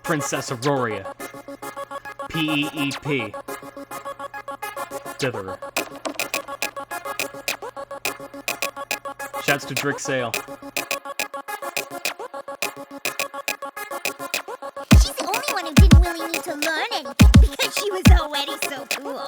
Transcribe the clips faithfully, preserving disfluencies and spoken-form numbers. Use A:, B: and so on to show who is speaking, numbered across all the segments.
A: Princess Auroria. P E E P. Thither. Shouts to Drick Sale.
B: She's the only one who didn't really need to learn anything because she was already so cool.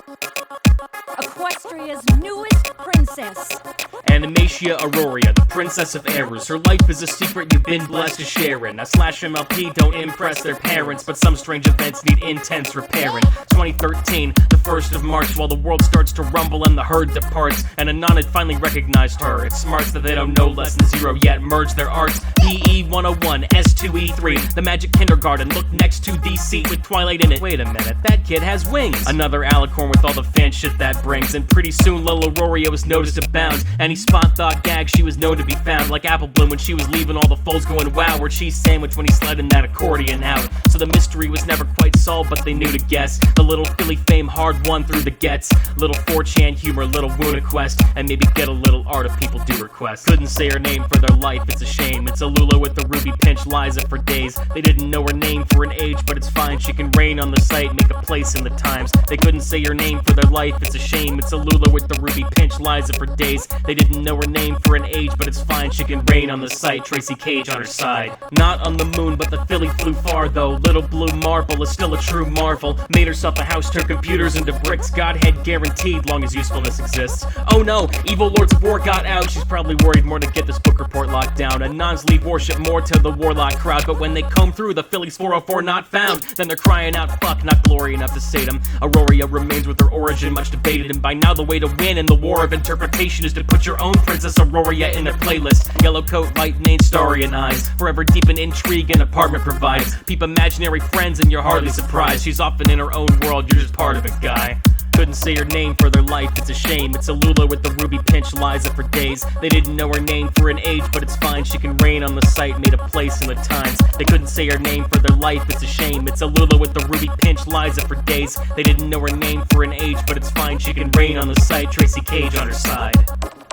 C: Equestria's newest princess.
A: Animatia Auroria, the Princess of Errors. Her life is a secret you've been blessed to share in. Now Slash M L P don't impress their parents, but some strange events need intense repairing. twenty thirteen, the first of March, while the world starts to rumble and the herd departs, and Anon had finally recognized her. It's smarts that they don't know less than zero yet merge their arts. P E one oh one, S two E three, the magic kindergarten. Look next to the seat with Twilight in it. Wait a minute, that kid has wings. Another alicorn with all the fan shit that brings, and pretty soon Lil Auroria was noticed abound. Any spot thought gag, she was known to be found. Like Apple Bloom when she was leaving all the folds going wow, or cheese sandwich when he slid that accordion out. So the mystery was never quite solved, but they knew to guess. The little Philly fame hard won through the gets. Little four chan humor, little Wuna quest, and maybe get a little art if people do request. Couldn't say her name for their life, it's a shame. It's Alula with the ruby pinch Liza for days. They didn't know her name for an age, but it's fine. She can reign on the site, make a place in the times. They couldn't say her name for their life, it's a shame. It's Alula with the ruby pinch Liza for days. They didn't know her name for an age, but it's fine. She can reign on the site, Tracy Cage on her side. Not on the moon, but the Philly flew far though. Little blue marble is still a true marvel. Made herself a house, turned computers into bricks. Godhead guaranteed, long as usefulness exists. Oh no, evil Lords of War got out. She's probably worried more to get this book report locked down. Anons leave worship more to the warlock crowd, but when they comb through, the Phillies four oh four not found. Then they're crying out, fuck, not glory enough to sate them. Auroria remains with her origin much debated, and by now the way to win in the war of interpretation is to put your own Princess Auroria in a playlist. Yellow coat, light mane, starry and eyes, forever deep in intrigue an apartment provides. Peep imaginary friends and you're hardly surprised. She's often in her own world, you're just part of it, guy. Couldn't say her name for their life, it's a shame. It's Alula with the ruby pinch Liza for days. They didn't know her name for an age, but it's fine. She can reign on the site, made a place in the times. They couldn't say her name for their life, it's a shame. It's Alula with the ruby pinch Liza for days. They didn't know her name for an age, but it's fine. She can reign on the site, Tracy Cage on her side.